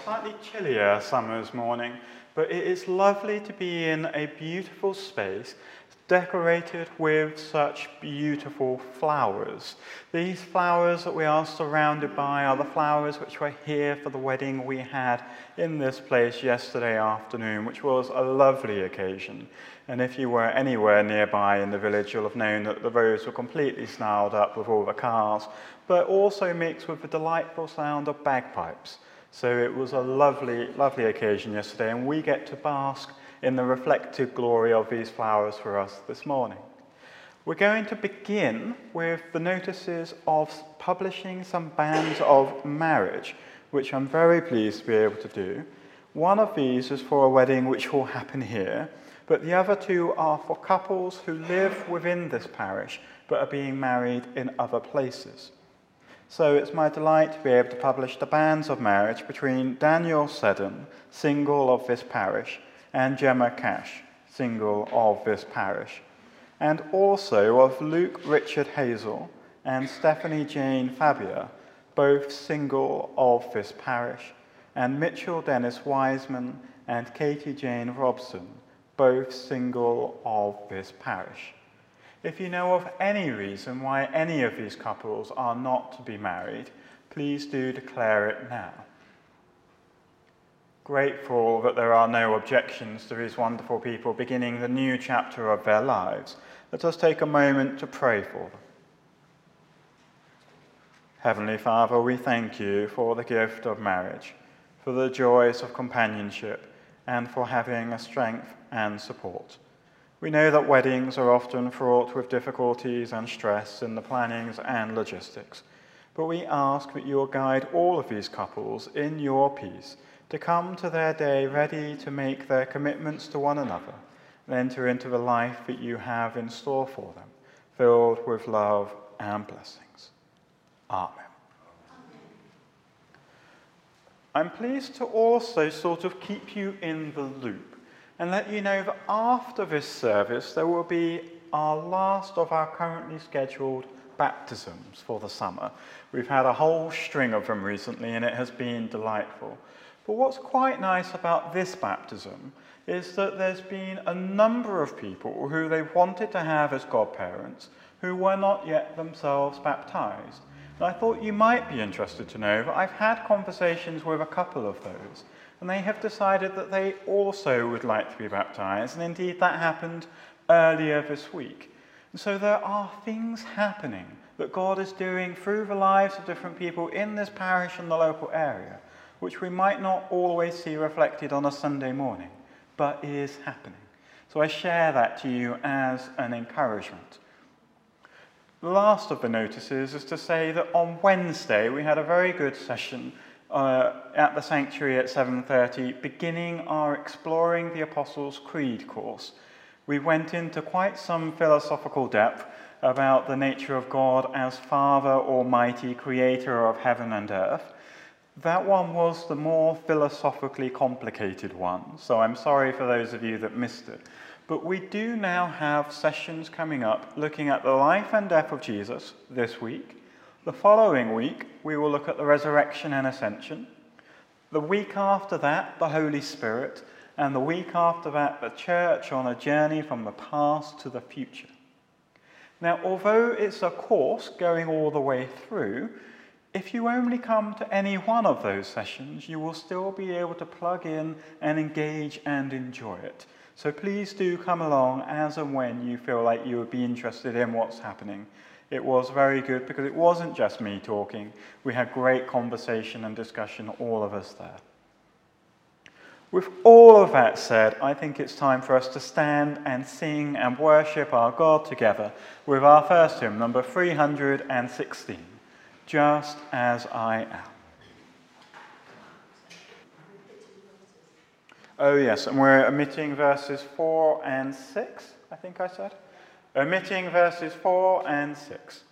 slightly chillier summer's morning, but it is lovely to be in a beautiful space decorated with such beautiful flowers. These flowers that we are surrounded by are the flowers which were here for the wedding we had in this place yesterday afternoon, which was a lovely occasion. And if you were anywhere nearby in the village, you'll have known that the roads were completely snarled up with all the cars, but also mixed with the delightful sound of bagpipes. So it was a lovely, lovely occasion yesterday, and we get to bask in the reflected glory of these flowers for us this morning. We're going to begin with the notices of publishing some banns of marriage, which I'm very pleased to be able to do. One of these is for a wedding which will happen here, but the other two are for couples who live within this parish but are being married in other places. So it's my delight to be able to publish the banns of marriage between Daniel Seddon, single of this parish, and Gemma Cash, single of this parish, and also of Luke Richard Hazel and Stephanie Jane Fabia, both single of this parish, and Mitchell Dennis Wiseman and Katie Jane Robson, both single of this parish. If you know of any reason why any of these couples are not to be married, please do declare it now. Grateful that there are no objections to these wonderful people beginning the new chapter of their lives, let us take a moment to pray for them. Heavenly Father, we thank you for the gift of marriage, for the joys of companionship, and for having a strength and support. We know that weddings are often fraught with difficulties and stress in the plannings and logistics, but we ask that you will guide all of these couples in your peace to come to their day ready to make their commitments to one another and enter into the life that you have in store for them, filled with love and blessings. Amen. I'm pleased to also sort of keep you in the loop and let you know that after this service there will be our last of our currently scheduled baptisms for the summer. We've had a whole string of them recently and it has been delightful. But what's quite nice about this baptism is that there's been a number of people who they wanted to have as godparents who were not yet themselves baptized. And I thought you might be interested to know that I've had conversations with a couple of those, and they have decided that they also would like to be baptized, and indeed that happened earlier this week. And so there are things happening that God is doing through the lives of different people in this parish and the local area, which we might not always see reflected on a Sunday morning, but is happening. So I share that to you as an encouragement. The last of the notices is to say that on Wednesday we had a very good session at the sanctuary at 7:30, beginning our Exploring the Apostles' Creed course. We went into quite some philosophical depth about the nature of God as Father Almighty, Creator of heaven and earth. That one was the more philosophically complicated one, so I'm sorry for those of you that missed it. But we do now have sessions coming up looking at the life and death of Jesus this week. The following week, we will look at the resurrection and ascension. The week after that, the Holy Spirit. And the week after that, the church on a journey from the past to the future. Now, although it's a course going all the way through, if you only come to any one of those sessions, you will still be able to plug in and engage and enjoy it. So please do come along as and when you feel like you would be interested in what's happening. It was very good because it wasn't just me talking. We had great conversation and discussion, all of us there. With all of that said, I think it's time for us to stand and sing and worship our God together with our first hymn, number 316. Just as I am. Oh yes, and we're omitting verses 4 and 6, I think I said. Omitting verses 4 and 6.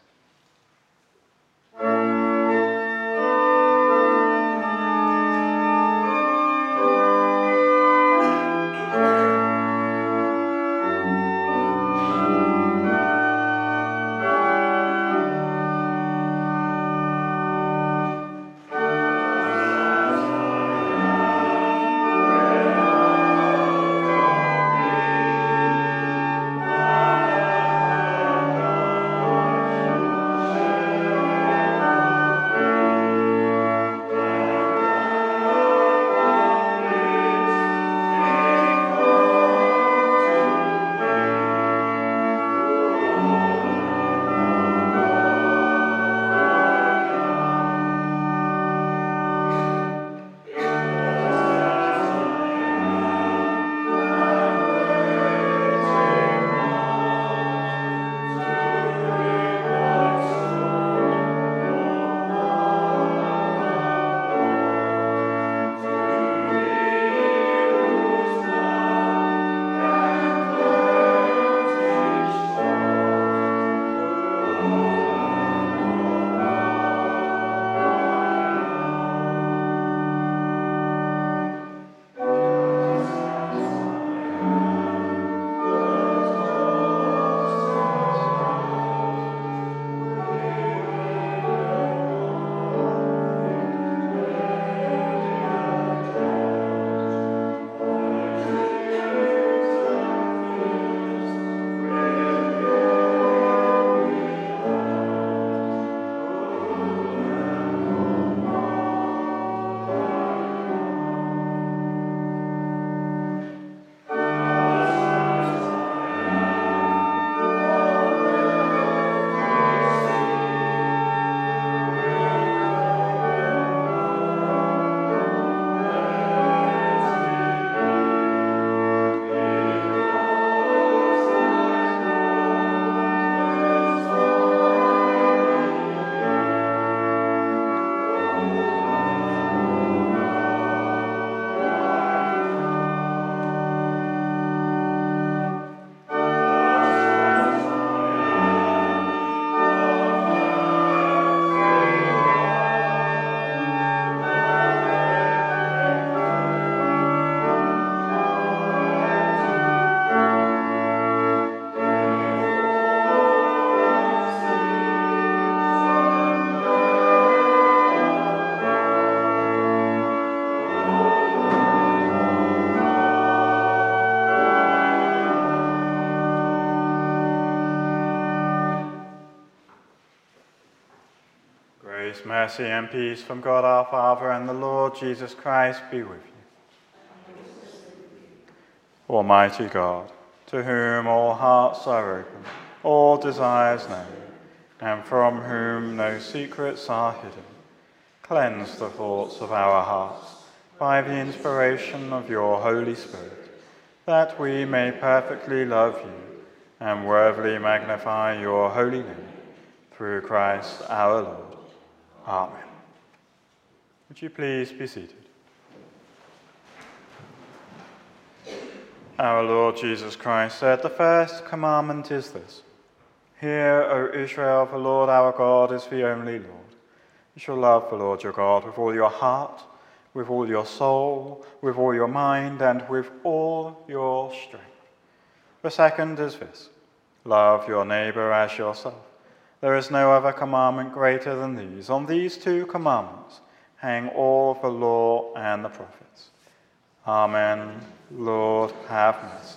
Grace, mercy, and peace from God our Father and the Lord Jesus Christ be with you. Almighty God, to whom all hearts are open, all desires known, and from whom no secrets are hidden, cleanse the thoughts of our hearts by the inspiration of your Holy Spirit, that we may perfectly love you and worthily magnify your holy name, through Christ our Lord. Amen. Would you please be seated? Our Lord Jesus Christ said, "The first commandment is this: Hear, O Israel, the Lord our God is the only Lord. You shall love the Lord your God with all your heart, with all your soul, with all your mind, and with all your strength. The second is this: Love your neighbor as yourself. There is no other commandment greater than these. On these two commandments hang all the law and the prophets." Amen. Lord, have mercy.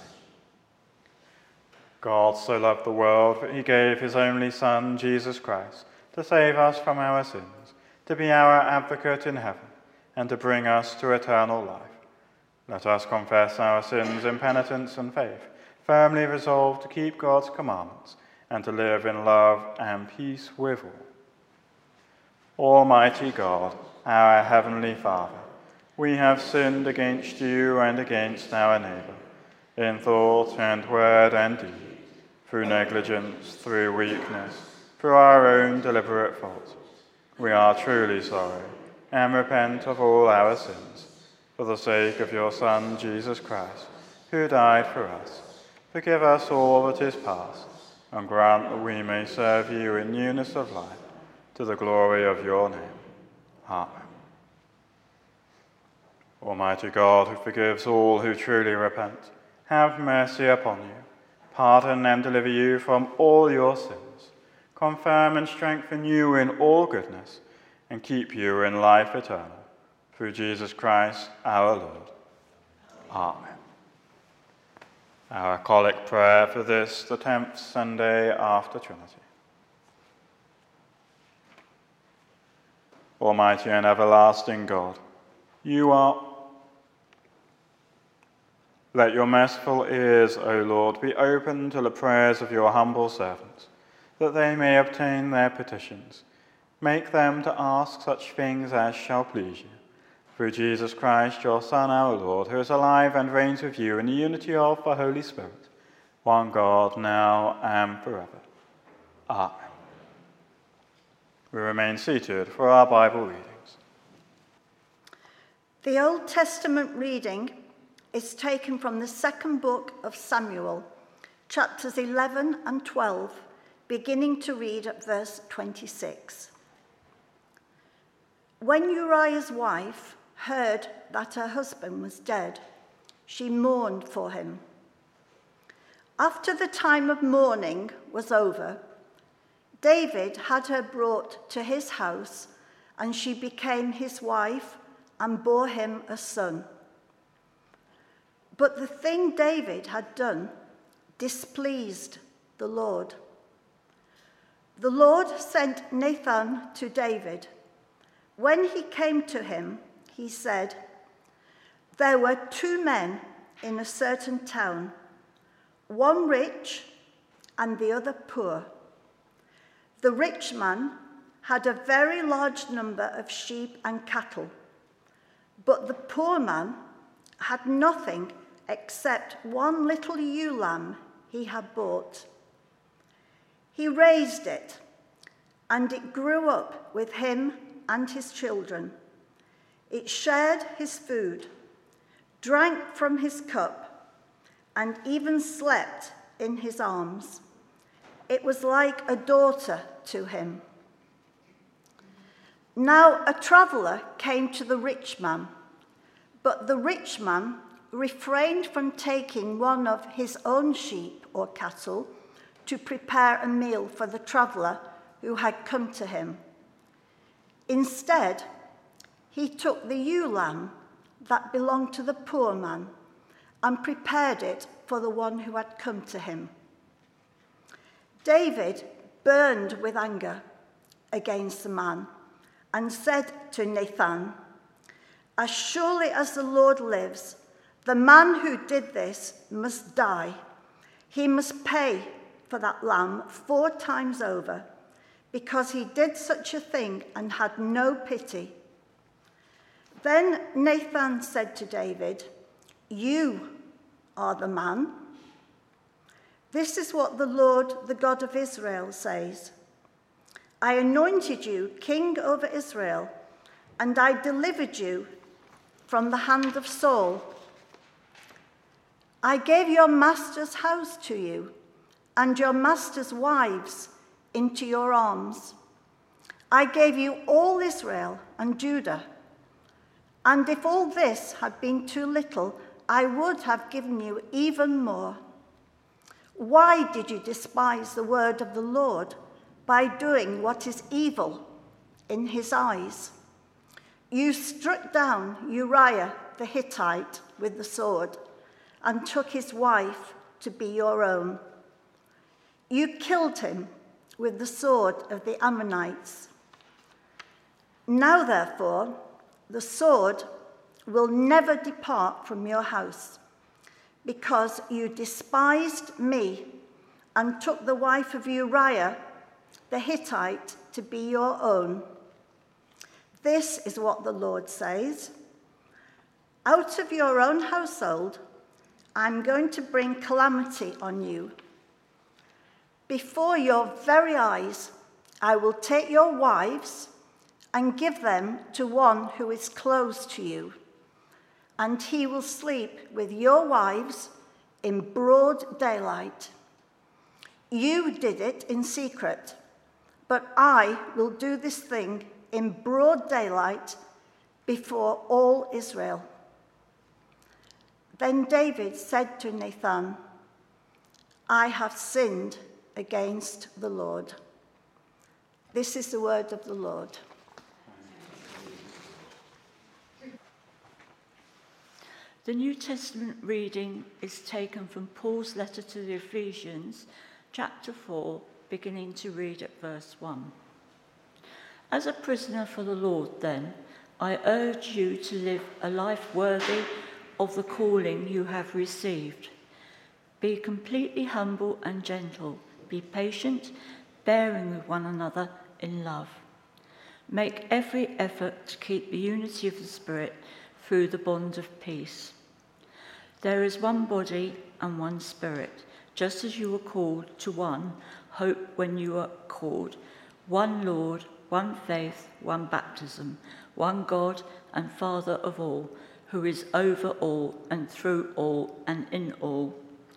God so loved the world that he gave his only Son, Jesus Christ, to save us from our sins, to be our advocate in heaven, and to bring us to eternal life. Let us confess our sins in penitence and faith, firmly resolved to keep God's commandments and to live in love and peace with all. Almighty God, our heavenly Father, we have sinned against you and against our neighbor, in thought and word and deed, through negligence, through weakness, through our own deliberate fault. We are truly sorry and repent of all our sins. For the sake of your Son, Jesus Christ, who died for us, forgive us all that is past, and grant that we may serve you in newness of life, to the glory of your name. Amen. Almighty God, who forgives all who truly repent, have mercy upon you, pardon and deliver you from all your sins, confirm and strengthen you in all goodness, and keep you in life eternal, through Jesus Christ our Lord. Amen. Our collect prayer for this, the 10th Sunday after Trinity. Almighty and everlasting God, let your merciful ears, O Lord, be open to the prayers of your humble servants, that they may obtain their petitions. Make them to ask such things as shall please you. Through Jesus Christ, your Son, our Lord, who is alive and reigns with you in the unity of the Holy Spirit, one God, now and forever. Amen. We remain seated for our Bible readings. The Old Testament reading is taken from the second book of Samuel, chapters 11 and 12, beginning to read at verse 26. When Uriah's wife heard that her husband was dead, she mourned for him. After the time of mourning was over, David had her brought to his house, and she became his wife and bore him a son. But the thing David had done displeased the Lord. The Lord sent Nathan to David. When he came to him, he said, "There were two men in a certain town, one rich and the other poor. The rich man had a very large number of sheep and cattle, but the poor man had nothing except one little ewe lamb he had bought. He raised it, and it grew up with him and his children. It shared his food, drank from his cup, and even slept in his arms. It was like a daughter to him. Now a traveler came to the rich man, but the rich man refrained from taking one of his own sheep or cattle to prepare a meal for the traveler who had come to him. Instead, he took the ewe lamb that belonged to the poor man and prepared it for the one who had come to him. David burned with anger against the man and said to Nathan, "As surely as the Lord lives, the man who did this must die. He must pay for that lamb 4 times over, because he did such a thing and had no pity." Then Nathan said to David, "You are the man. This is what the Lord, the God of Israel, says. I anointed you king over Israel, and I delivered you from the hand of Saul. I gave your master's house to you, and your master's wives into your arms. I gave you all Israel and Judah. And if all this had been too little, I would have given you even more. Why did you despise the word of the Lord by doing what is evil in his eyes? You struck down Uriah the Hittite with the sword and took his wife to be your own. You killed him with the sword of the Ammonites. Now, therefore, the sword will never depart from your house, because you despised me and took the wife of Uriah the Hittite to be your own. This is what the Lord says. Out of your own household, I'm going to bring calamity on you. Before your very eyes, I will take your wives and give them to one who is close to you, and he will sleep with your wives in broad daylight. You did it in secret, but I will do this thing in broad daylight before all Israel." Then David said to Nathan, "I have sinned against the Lord." This is the word of the Lord. The New Testament reading is taken from Paul's letter to the Ephesians, chapter 4, beginning to read at verse 1. As a prisoner for the Lord, then, I urge you to live a life worthy of the calling you have received. Be completely humble and gentle. Be patient, bearing with one another in love. Make every effort to keep the unity of the Spirit through the bond of peace. There is one body and one Spirit, just as you were called to one hope when you were called, one Lord, one faith, one baptism, one God and Father of all, who is over all and through all and in all.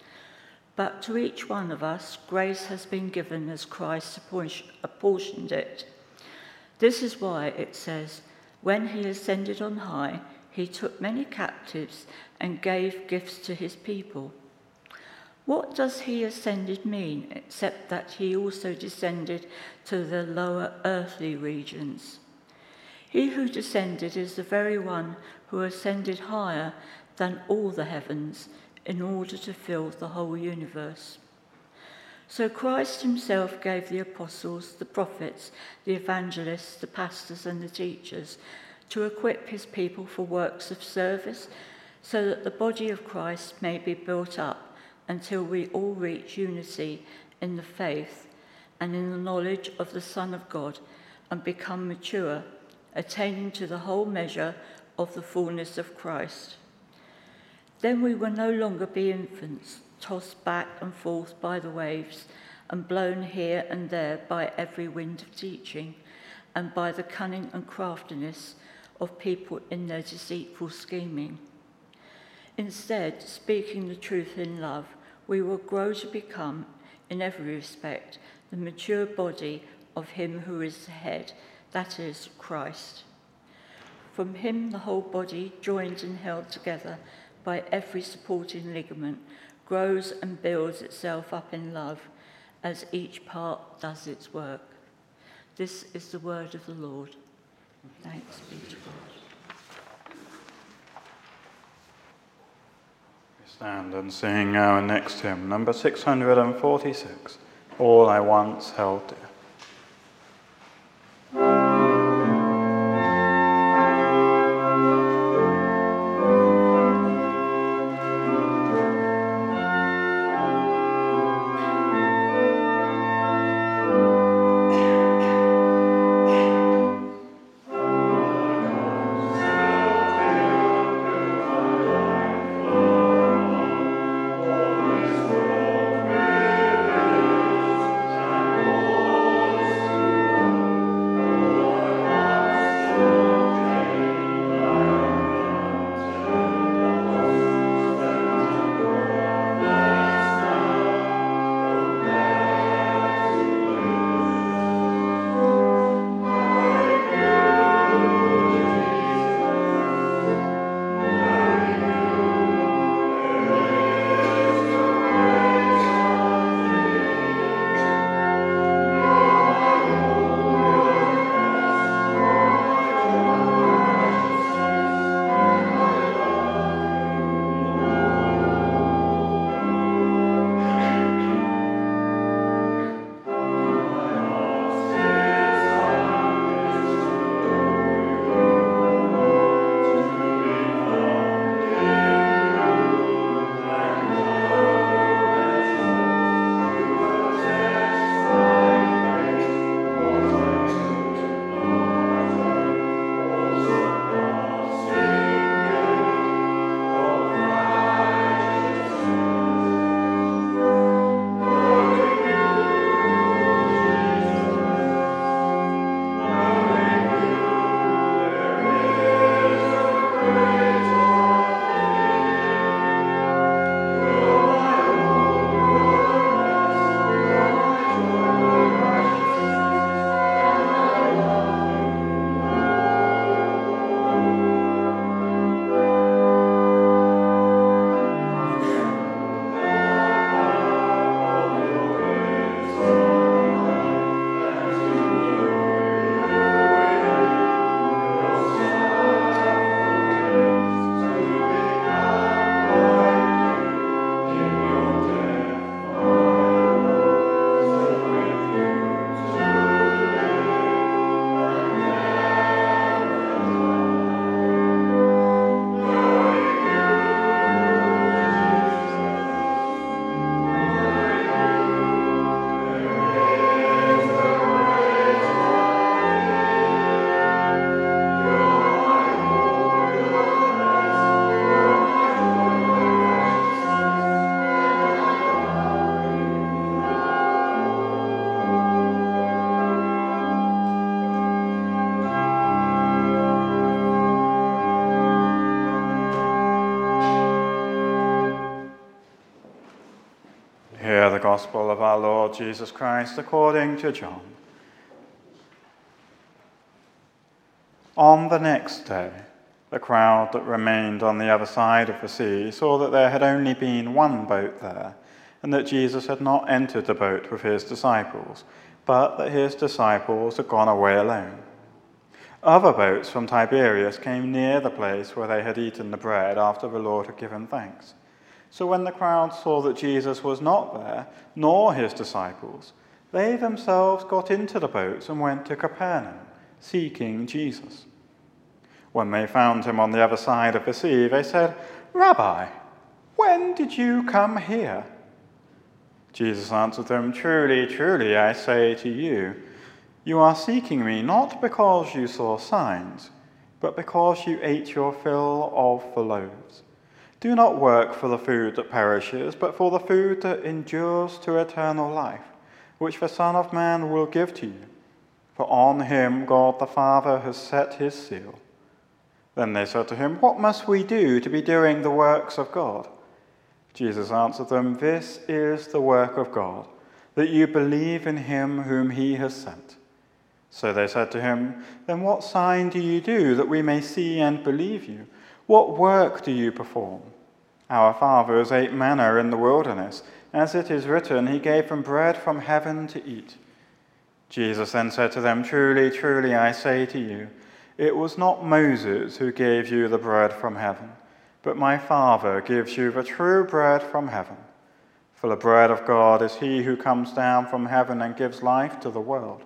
But to each one of us, grace has been given as Christ apportioned it. This is why it says, when he ascended on high, he took many captives and gave gifts to his people. What does he ascended mean, except that he also descended to the lower earthly regions? He who descended is the very one who ascended higher than all the heavens in order to fill the whole universe. So Christ himself gave the apostles, the prophets, the evangelists, the pastors and the teachers to equip his people for works of service, so that the body of Christ may be built up until we all reach unity in the faith and in the knowledge of the Son of God and become mature, attaining to the whole measure of the fullness of Christ. Then we will no longer be infants, tossed back and forth by the waves and blown here and there by every wind of teaching and by the cunning and craftiness of people in their deceitful scheming. Instead, speaking the truth in love, we will grow to become, in every respect, the mature body of him who is the head, that is, Christ. From him the whole body, joined and held together by every supporting ligament, grows and builds itself up in love as each part does its work. This is the word of the Lord. Thanks be to God. We stand and sing our next hymn, number 646, All I Once Held Dear. Gospel of our Lord Jesus Christ according to John. On the next day, the crowd that remained on the other side of the sea saw that there had only been one boat there, and that Jesus had not entered the boat with his disciples, but that his disciples had gone away alone. Other boats from Tiberias came near the place where they had eaten the bread after the Lord had given thanks. So when the crowd saw that Jesus was not there, nor his disciples, they themselves got into the boats and went to Capernaum, seeking Jesus. When they found him on the other side of the sea, they said, "Rabbi, when did you come here?" Jesus answered them, "Truly, truly, I say to you, you are seeking me not because you saw signs, but because you ate your fill of the loaves. Do not work for the food that perishes, but for the food that endures to eternal life, which the Son of Man will give to you. For on him God the Father has set his seal." Then they said to him, "What must we do to be doing the works of God?" Jesus answered them, "This is the work of God, that you believe in him whom he has sent." So they said to him, "Then what sign do you do that we may see and believe you? What work do you perform? Our fathers ate manna in the wilderness. As it is written, he gave them bread from heaven to eat." Jesus then said to them, "Truly, truly, I say to you, it was not Moses who gave you the bread from heaven, but my Father gives you the true bread from heaven. For the bread of God is he who comes down from heaven and gives life to the world."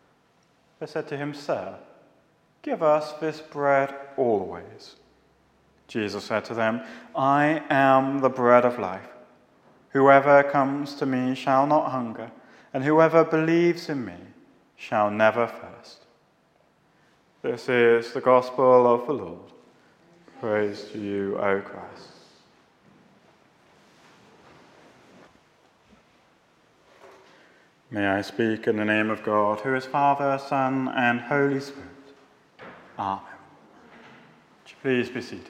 They said to him, "Sir, give us this bread always." Jesus said to them, "I am the bread of life. Whoever comes to me shall not hunger, and whoever believes in me shall never thirst." This is the gospel of the Lord. Praise to you, O Christ. May I speak in the name of God, who is Father, Son, and Holy Spirit. Amen. Would you please be seated?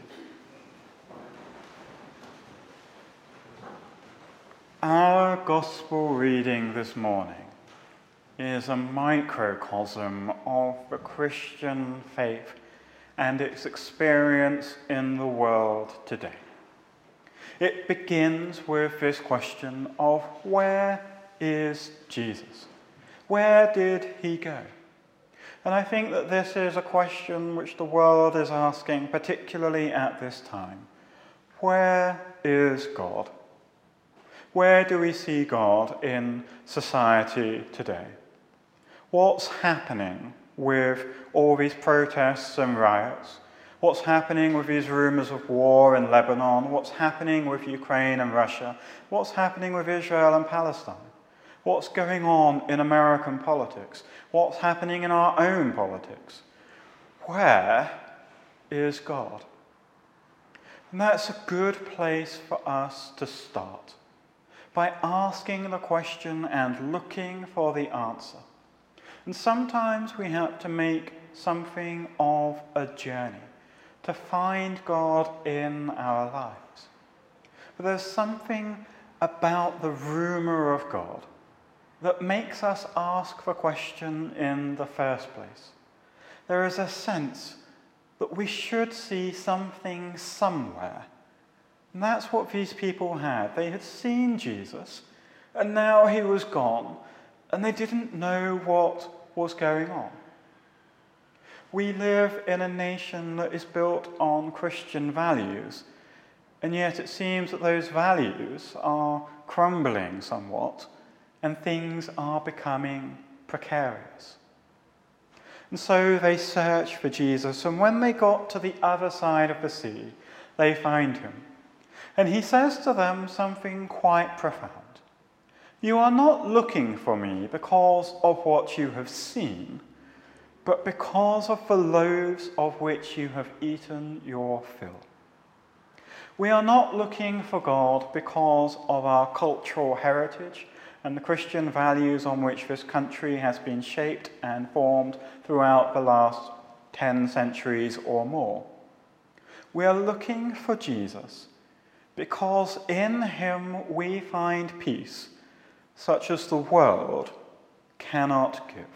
Our gospel reading this morning is a microcosm of the Christian faith and its experience in the world today. It begins with this question of where is Jesus? Where did he go? And I think that this is a question which the world is asking, particularly at this time. Where is God? Where do we see God in society today? What's happening with all these protests and riots? What's happening with these rumors of war in Lebanon? What's happening with Ukraine and Russia? What's happening with Israel and Palestine? What's going on in American politics? What's happening in our own politics? Where is God? And that's a good place for us to start, by asking the question and looking for the answer. And sometimes we have to make something of a journey to find God in our lives. But there's something about the rumor of God that makes us ask the question in the first place. There is a sense that we should see something somewhere. And that's what these people had. They had seen Jesus, and now he was gone, and they didn't know what was going on. We live in a nation that is built on Christian values, and yet it seems that those values are crumbling somewhat, and things are becoming precarious. And so they search for Jesus, and when they got to the other side of the sea, they find him. And he says to them something quite profound. "You are not looking for me because of what you have seen, but because of the loaves of which you have eaten your fill." We are not looking for God because of our cultural heritage and the Christian values on which this country has been shaped and formed throughout the last 10 centuries or more. We are looking for Jesus because in him we find peace, such as the world cannot give.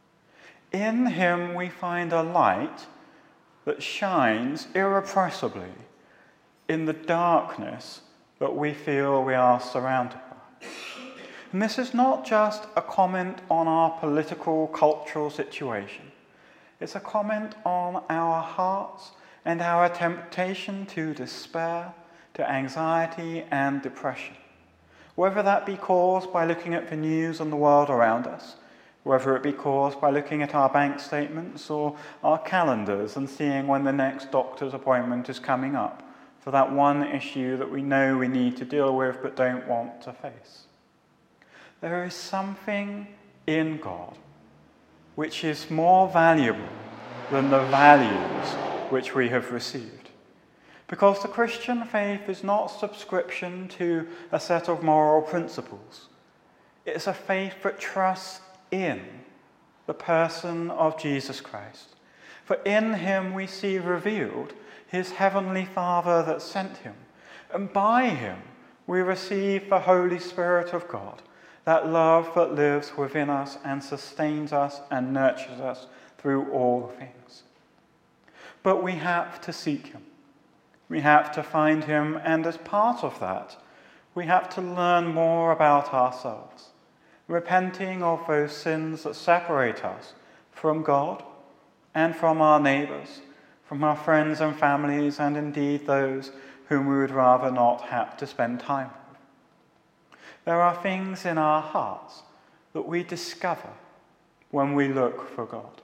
In him we find a light that shines irrepressibly in the darkness that we feel we are surrounded by. And this is not just a comment on our political, cultural situation. It's a comment on our hearts and our temptation to despair, to anxiety and depression. Whether that be caused by looking at the news and the world around us, whether it be caused by looking at our bank statements or our calendars and seeing when the next doctor's appointment is coming up for that one issue that we know we need to deal with but don't want to face. There is something in God which is more valuable than the values which we have received. Because the Christian faith is not subscription to a set of moral principles. It's a faith that trusts in the person of Jesus Christ. For in him we see revealed his heavenly Father that sent him, and by him we receive the Holy Spirit of God, that love that lives within us and sustains us and nurtures us through all things. But we have to seek him. We have to find him, and as part of that, we have to learn more about ourselves, repenting of those sins that separate us from God and from our neighbours, from our friends and families, and indeed those whom we would rather not have to spend time with. There are things in our hearts that we discover when we look for God.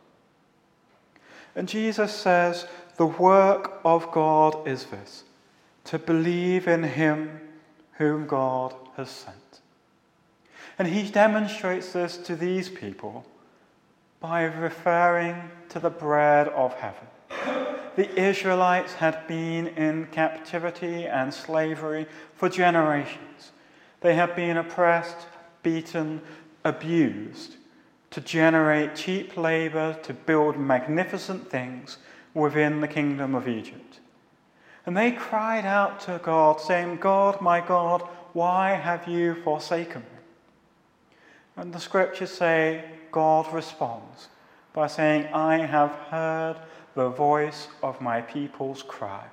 And Jesus says, the work of God is this, to believe in him whom God has sent. And he demonstrates this to these people by referring to the bread of heaven. The Israelites had been in captivity and slavery for generations. They had been oppressed, beaten, abused to generate cheap labor to build magnificent things within the kingdom of Egypt. And they cried out to God, saying, God, my God, why have you forsaken me? And the scriptures say God responds by saying, I have heard the voice of my people's cry.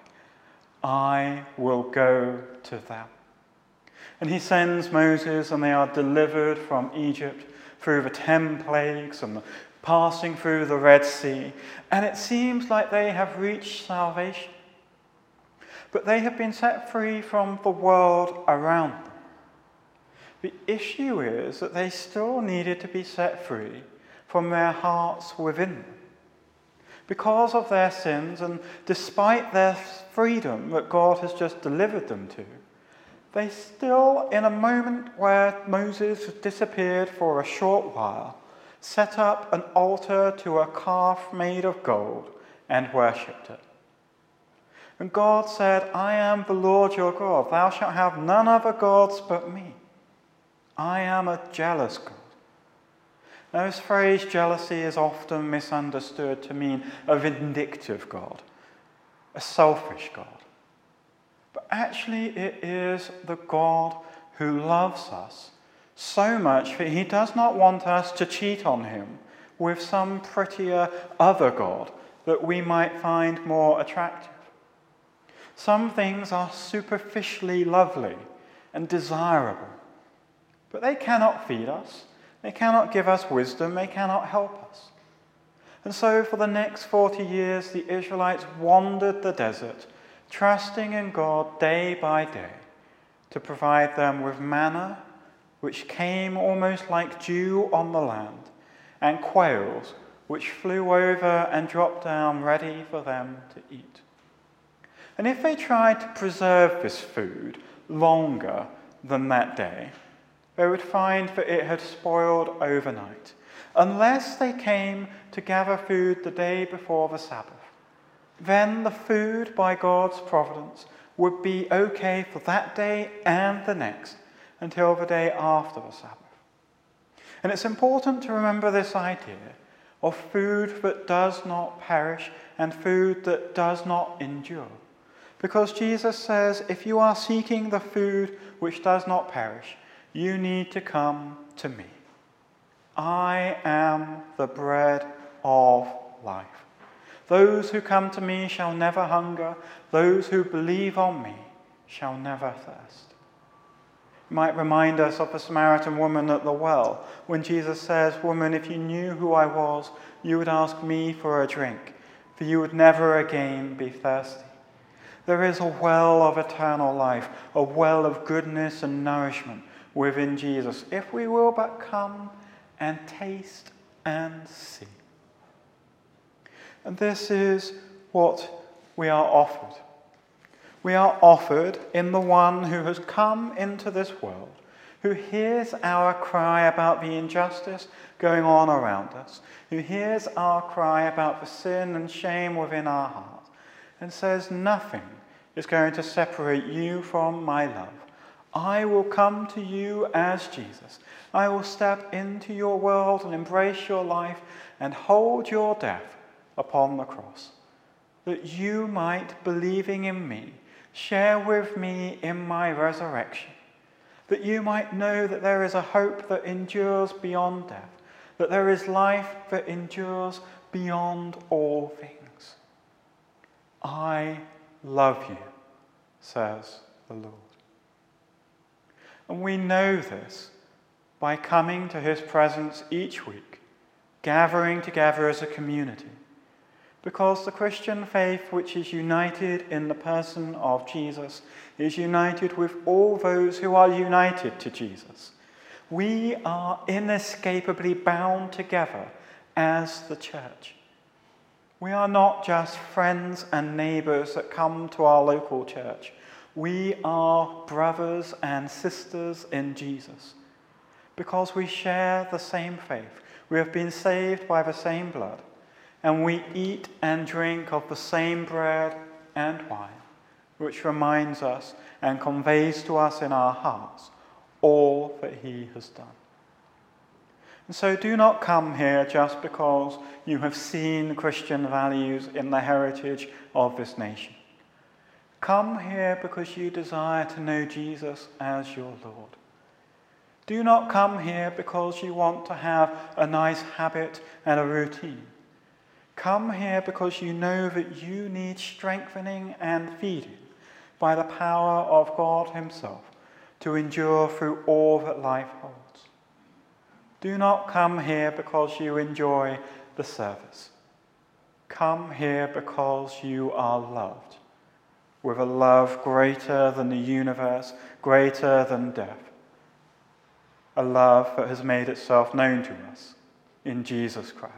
I will go to them. And he sends Moses, and they are delivered from Egypt through the 10 plagues and passing through the Red Sea. And it seems like they have reached salvation. But they have been set free from the world around them. The issue is that they still needed to be set free from their hearts within them. Because of their sins, and despite their freedom that God has just delivered them to, they still, in a moment where Moses disappeared for a short while, set up an altar to a calf made of gold and worshipped it. And God said, I am the Lord your God. Thou shalt have none other gods but me. I am a jealous God. Now, this phrase jealousy is often misunderstood to mean a vindictive God, a selfish God. But actually it is the God who loves us so much that he does not want us to cheat on him with some prettier other God that we might find more attractive. Some things are superficially lovely and desirable, but they cannot feed us, they cannot give us wisdom, they cannot help us. And so for the next 40 years, the Israelites wandered the desert, trusting in God day by day to provide them with manna, which came almost like dew on the land, and quails, which flew over and dropped down ready for them to eat. And if they tried to preserve this food longer than that day, they would find that it had spoiled overnight, unless they came to gather food the day before the Sabbath. Then the food, by God's providence, would be okay for that day and the next, until the day after the Sabbath. And it's important to remember this idea of food that does not perish and food that does not endure. Because Jesus says, if you are seeking the food which does not perish, you need to come to me. I am the bread of life. Those who come to me shall never hunger. Those who believe on me shall never thirst. It might remind us of the Samaritan woman at the well, when Jesus says, "Woman, if you knew who I was, you would ask me for a drink, for you would never again be thirsty." There is a well of eternal life, a well of goodness and nourishment within Jesus, if we will but come and taste and see. And this is what we are offered. We are offered in the one who has come into this world, who hears our cry about the injustice going on around us, who hears our cry about the sin and shame within our heart, and says, "Nothing is going to separate you from my love. I will come to you as Jesus. I will step into your world and embrace your life and hold your death upon the cross, that you might, believing in me, share with me in my resurrection, that you might know that there is a hope that endures beyond death, that there is life that endures beyond all things. I love you, says the Lord." And we know this by coming to his presence each week, gathering together as a community, because the Christian faith, which is united in the person of Jesus, is united with all those who are united to Jesus. We are inescapably bound together as the church. We are not just friends and neighbours that come to our local church. We are brothers and sisters in Jesus, because we share the same faith. We have been saved by the same blood, and we eat and drink of the same bread and wine, which reminds us and conveys to us in our hearts all that he has done. And so do not come here just because you have seen Christian values in the heritage of this nation. Come here because you desire to know Jesus as your Lord. Do not come here because you want to have a nice habit and a routine. Come here because you know that you need strengthening and feeding by the power of God himself to endure through all that life holds. Do not come here because you enjoy the service. Come here because you are loved, with a love greater than the universe, greater than death. A love that has made itself known to us in Jesus Christ.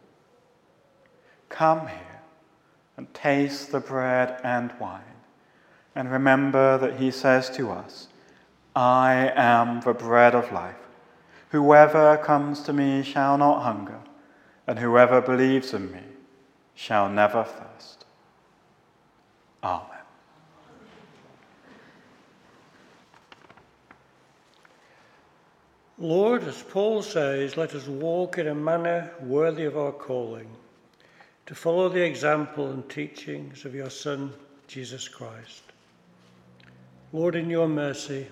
Come here and taste the bread and wine, and remember that he says to us, "I am the bread of life. Whoever comes to me shall not hunger, and whoever believes in me shall never thirst." Amen. Lord, as Paul says, let us walk in a manner worthy of our calling, to follow the example and teachings of your Son, Jesus Christ. Lord, in your mercy,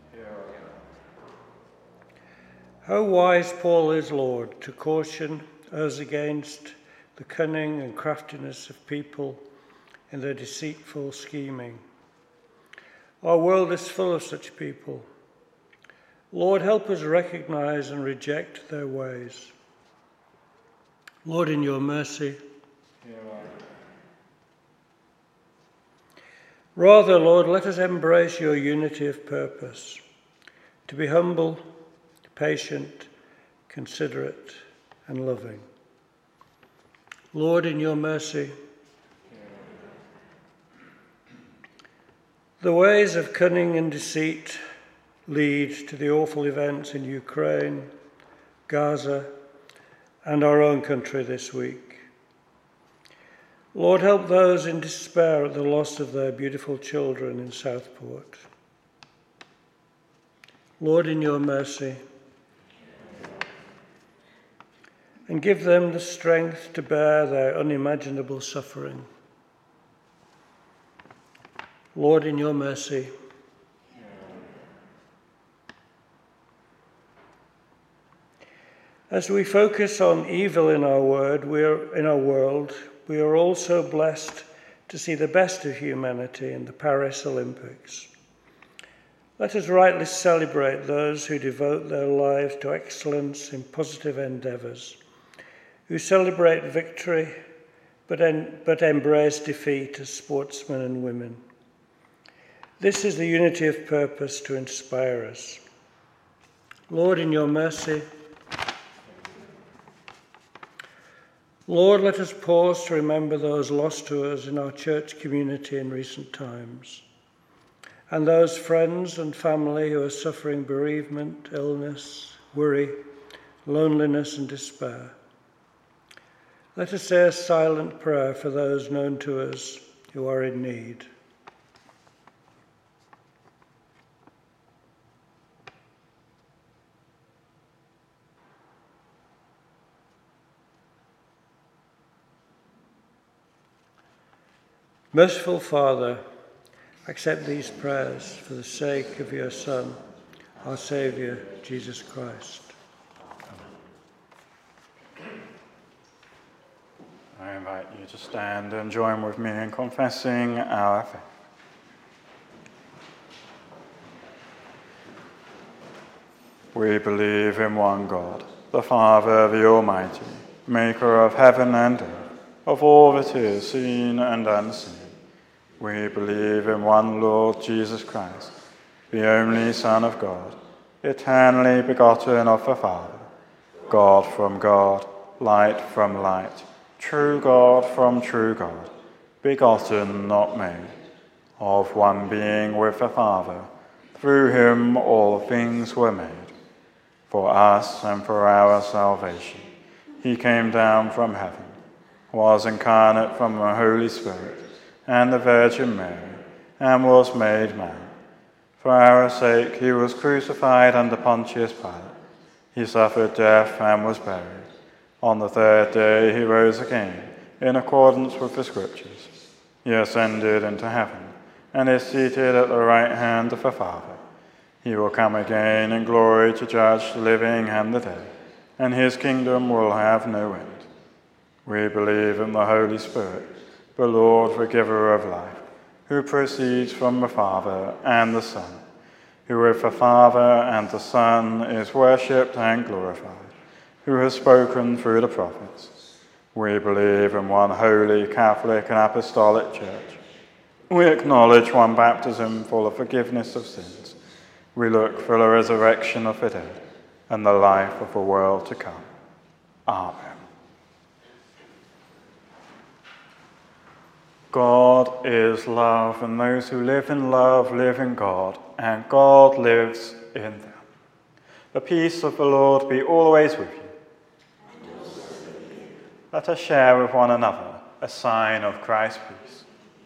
how wise Paul is, Lord, to caution us against the cunning and craftiness of people in their deceitful scheming. Our world is full of such people. Lord, help us recognize and reject their ways. Lord, in your mercy, rather, Lord, let us embrace your unity of purpose, to be humble, patient, considerate, and loving. Lord, in your mercy, the ways of cunning and deceit lead to the awful events in Ukraine, Gaza, and our own country this week. Lord, help those in despair at the loss of their beautiful children in Southport. Lord, in your mercy, and give them the strength to bear their unimaginable suffering. Lord, in your mercy, As we focus on evil in our world, we are also blessed to see the best of humanity in the Paris Olympics. Let us rightly celebrate those who devote their lives to excellence in positive endeavours, who celebrate victory but embrace defeat as sportsmen and women. This is the unity of purpose to inspire us. Lord, in your mercy, Lord, let us pause to remember those lost to us in our church community in recent times, and those friends and family who are suffering bereavement, illness, worry, loneliness, and despair. Let us say a silent prayer for those known to us who are in need. Merciful Father, accept these prayers for the sake of your Son, our Saviour, Jesus Christ. I invite you to stand and join with me in confessing our faith. We believe in one God, the Father, the Almighty, maker of heaven and earth, of all that is seen and unseen. We believe in one Lord Jesus Christ, the only Son of God, eternally begotten of the Father, God from God, light from light, true God from true God, begotten, not made, of one being with the Father. Through him all things were made. For us and for our salvation, he came down from heaven, was incarnate from the Holy Spirit and the Virgin Mary, and was made man. For our sake he was crucified under Pontius Pilate. He suffered death and was buried. On the third day he rose again, in accordance with the Scriptures. He ascended into heaven, and is seated at the right hand of the Father. He will come again in glory to judge the living and the dead, and his kingdom will have no end. We believe in the Holy Spirit, the Lord, the giver of life, who proceeds from the Father and the Son, who with the Father and the Son is worshipped and glorified, who has spoken through the prophets. We believe in one holy, Catholic and Apostolic Church. We acknowledge one baptism for the forgiveness of sins. We look for the resurrection of the dead and the life of the world to come. Amen. God is love, and those who live in love live in God, and God lives in them. The peace of the Lord be always with you. Let us share with one another a sign of Christ's peace.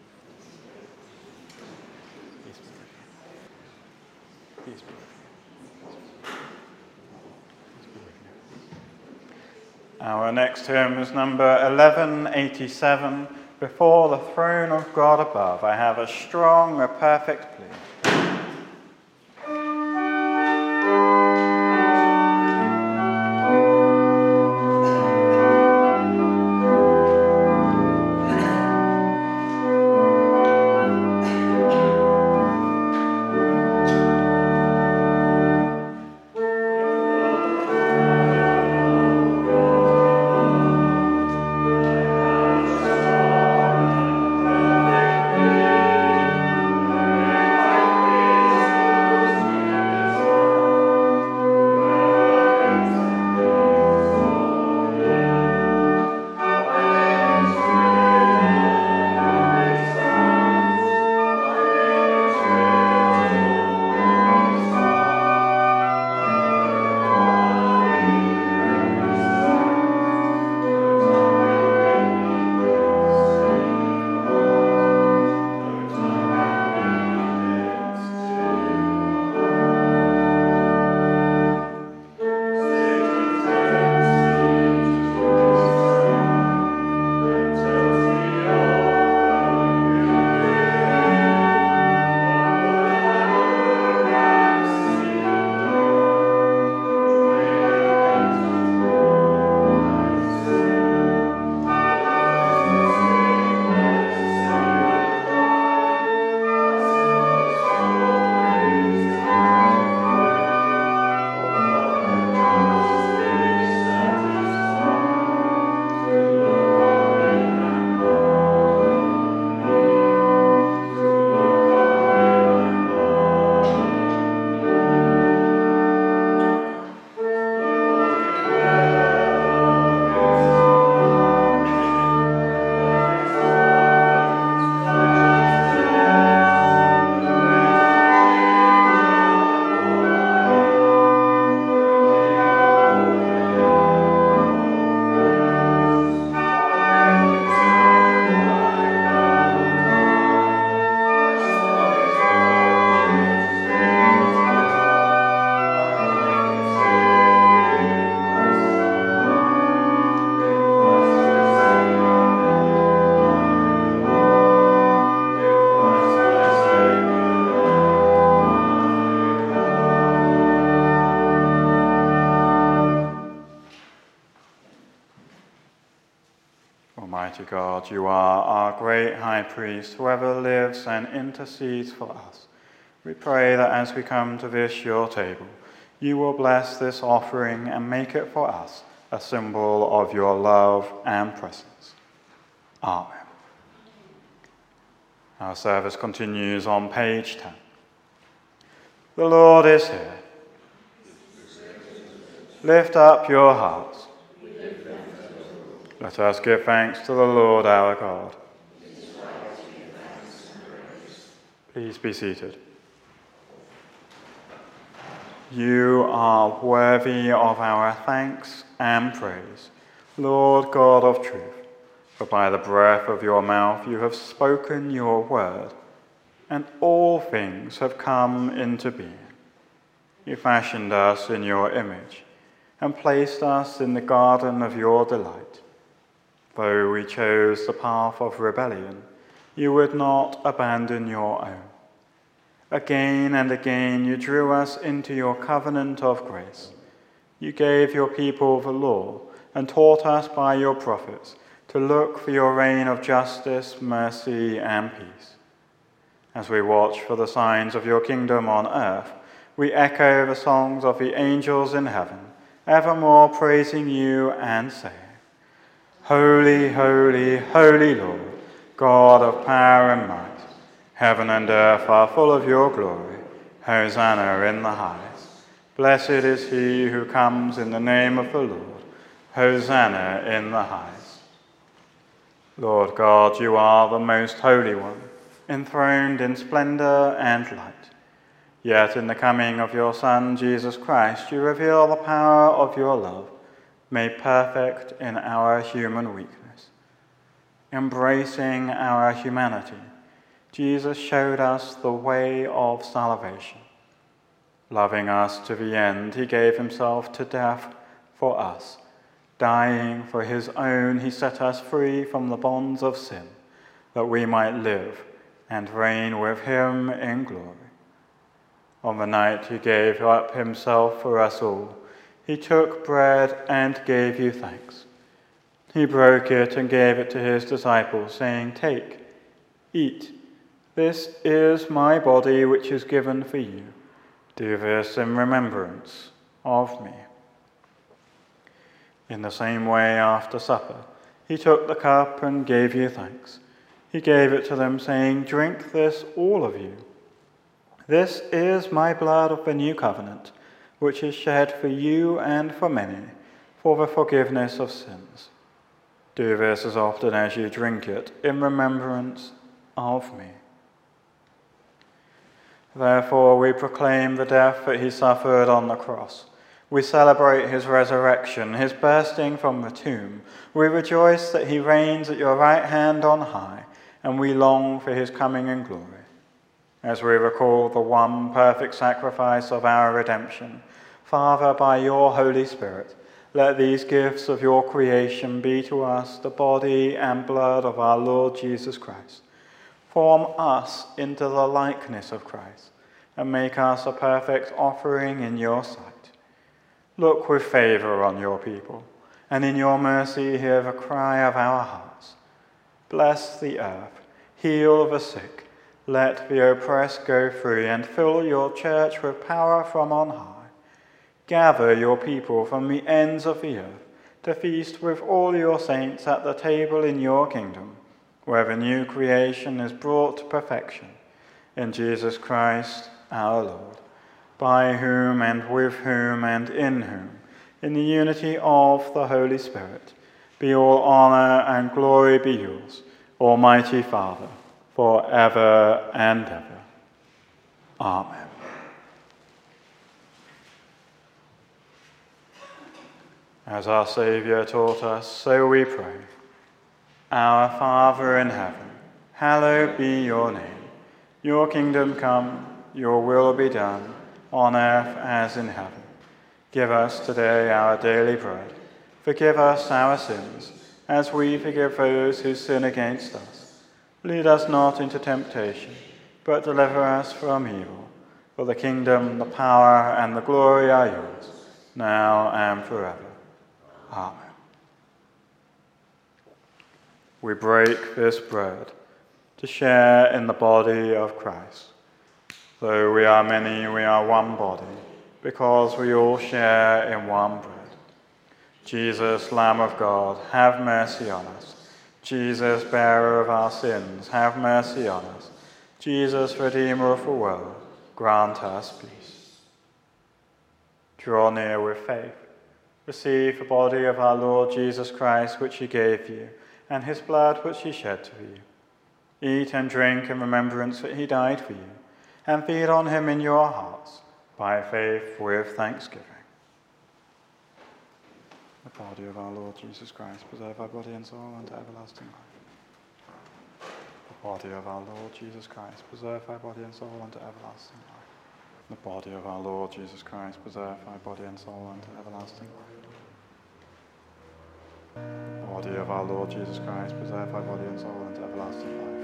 Peace be with you. Our next hymn is number 1187. Before the throne of God above, I have a strong, a perfect plea. Almighty God, you are our great high priest, who ever lives and intercedes for us. We pray that as we come to this your table, you will bless this offering and make it for us a symbol of your love and presence. Amen. Our service continues on page 10. The Lord is here. Lift up your hearts. Let us give thanks to the Lord our God. Please be seated. You are worthy of our thanks and praise, Lord God of truth, for by the breath of your mouth you have spoken your word, and all things have come into being. You fashioned us in your image, and placed us in the garden of your delight. Though we chose the path of rebellion, you would not abandon your own. Again and again you drew us into your covenant of grace. You gave your people the law and taught us by your prophets to look for your reign of justice, mercy, and peace. As we watch for the signs of your kingdom on earth, we echo the songs of the angels in heaven, evermore praising you and saying, Holy, holy, holy Lord, God of power and might, heaven and earth are full of your glory. Hosanna in the highest. Blessed is he who comes in the name of the Lord. Hosanna in the highest. Lord God, you are the most holy one, enthroned in splendor and light. Yet in the coming of your Son, Jesus Christ, you reveal the power of your love, made perfect in our human weakness. Embracing our humanity, Jesus showed us the way of salvation. Loving us to the end, he gave himself to death for us. Dying for his own, he set us free from the bonds of sin, that we might live and reign with him in glory. On the night he gave up himself for us all, he took bread and gave you thanks. He broke it and gave it to his disciples, saying, Take, eat. This is my body which is given for you. Do this in remembrance of me. In the same way, after supper, he took the cup and gave you thanks. He gave it to them, saying, Drink this, all of you. This is my blood of the new covenant, which is shed for you and for many, for the forgiveness of sins. Do this as often as you drink it, in remembrance of me. Therefore we proclaim the death that he suffered on the cross. We celebrate his resurrection, his bursting from the tomb. We rejoice that he reigns at your right hand on high, and we long for his coming in glory. As we recall the one perfect sacrifice of our redemption, Father, by your Holy Spirit, let these gifts of your creation be to us the body and blood of our Lord Jesus Christ. Form us into the likeness of Christ, and make us a perfect offering in your sight. Look with favor on your people, and in your mercy hear the cry of our hearts. Bless the earth, heal the sick, let the oppressed go free, and fill your church with power from on high. Gather your people from the ends of the earth to feast with all your saints at the table in your kingdom, where the new creation is brought to perfection. In Jesus Christ our Lord, by whom and with whom and in whom, in the unity of the Holy Spirit, be all honor and glory be yours, Almighty Father, forever and ever. Amen. As our Saviour taught us, so we pray. Our Father in heaven, hallowed be your name. Your kingdom come, your will be done, on earth as in heaven. Give us today our daily bread. Forgive us our sins, as we forgive those who sin against us. Lead us not into temptation, but deliver us from evil. For the kingdom, the power, and the glory are yours, now and forever. Amen. we break this bread to share in the body of Christ. Though we are many, we are one body, because we all share in one bread. Jesus, Lamb of God, have mercy on us. Jesus, bearer of our sins, have mercy on us. Jesus, Redeemer of the world, grant us peace. Draw near with faith. Receive the body of our Lord Jesus Christ, which he gave you, and his blood, which he shed for you. Eat and drink in remembrance that he died for you, and feed on him in your hearts, by faith with thanksgiving. The body of our Lord Jesus Christ, preserve our body and soul unto everlasting life. The body of our Lord Jesus Christ, preserve thy body and soul unto everlasting life. The body of our Lord Jesus Christ, preserve thy body and soul unto everlasting life. The body of our Lord Jesus Christ, preserve thy body and soul unto everlasting life.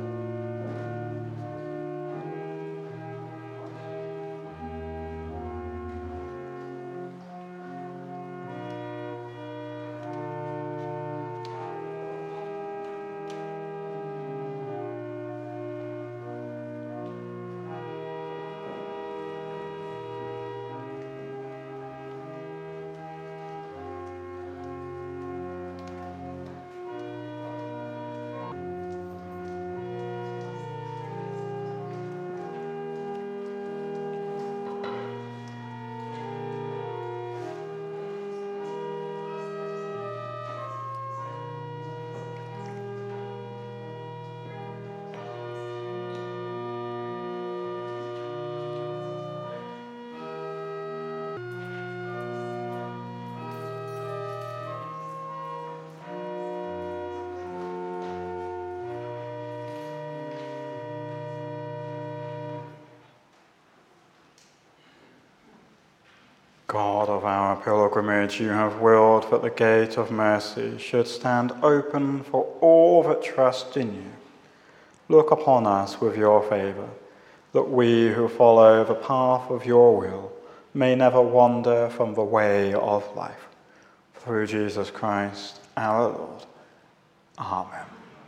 God of our pilgrimage, you have willed that the gate of mercy should stand open for all that trust in you. Look upon us with your favour, that we who follow the path of your will may never wander from the way of life. Through Jesus Christ our Lord. Amen.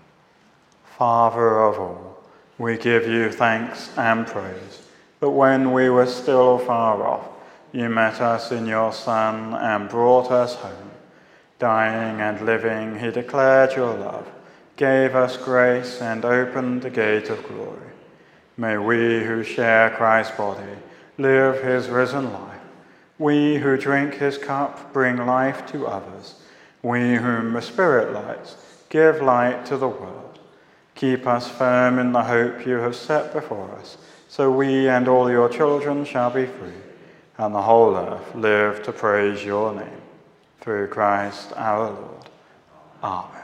Father of all, we give you thanks and praise, that when we were still far off, you met us in your Son and brought us home. Dying and living, he declared your love, gave us grace, and opened the gate of glory. May we who share Christ's body live his risen life. We who drink his cup bring life to others. We whom the Spirit lights give light to the world. Keep us firm in the hope you have set before us, so we and all your children shall be free, and the whole earth live to praise your name. Through Christ our Lord. Amen.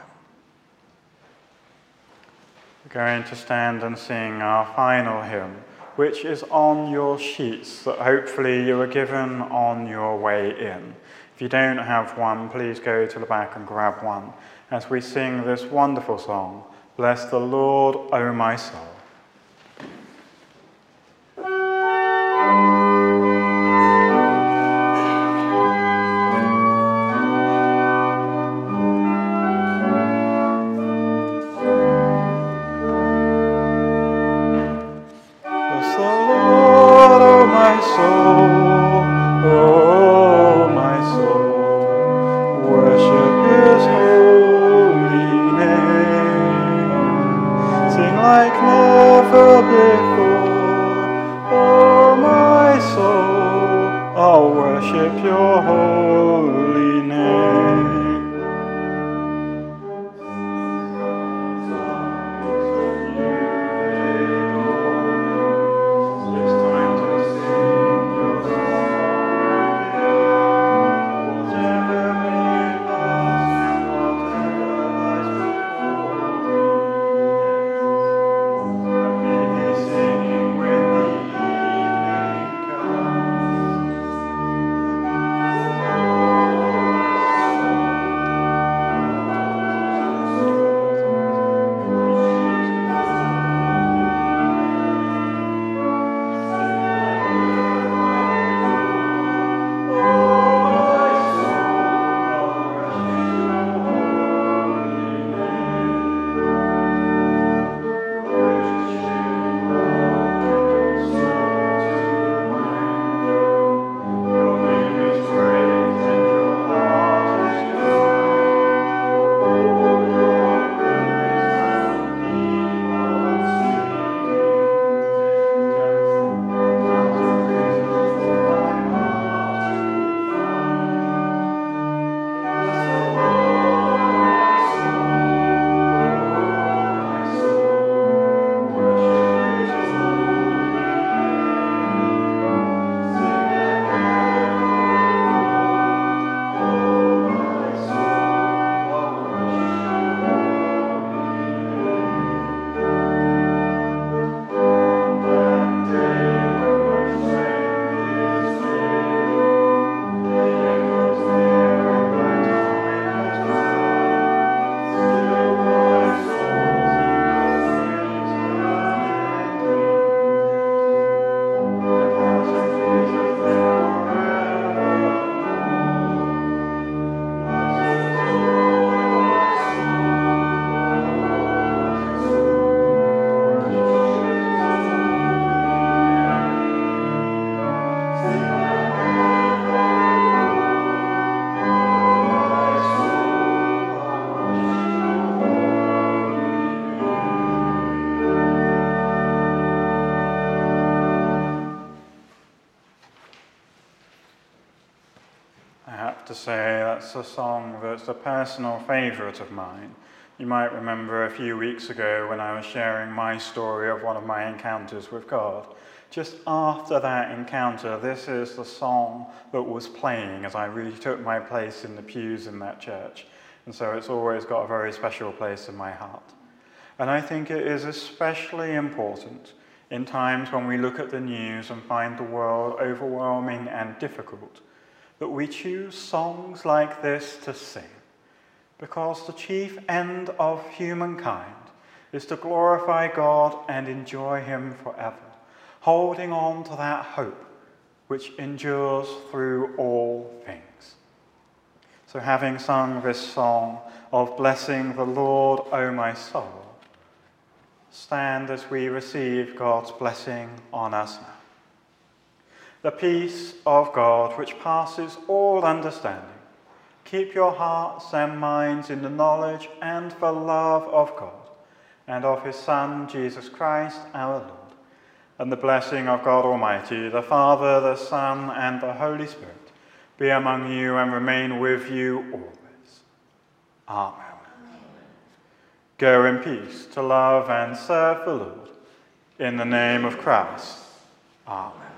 We're going to stand and sing our final hymn, which is on your sheets that hopefully you were given on your way in. If you don't have one, please go to the back and grab one as we sing this wonderful song, Bless the Lord, O my soul. Oh say that's a song that's a personal favourite of mine. You might remember a few weeks ago when I was sharing my story of one of my encounters with God. Just after that encounter, this is the song that was playing as I really took my place in the pews in that church. And so it's always got a very special place in my heart. And I think it is especially important in times when we look at the news and find the world overwhelming and difficult, that we choose songs like this to sing. Because the chief end of humankind is to glorify God and enjoy him forever, holding on to that hope which endures through all things. So having sung this song of blessing the Lord, O my soul, stand as we receive God's blessing on us now. The peace of God, which passes all understanding, keep your hearts and minds in the knowledge and the love of God and of his Son, Jesus Christ, our Lord. And the blessing of God Almighty, the Father, the Son, and the Holy Spirit be among you and remain with you always. Amen. Go in peace to love and serve the Lord. In the name of Christ. Amen.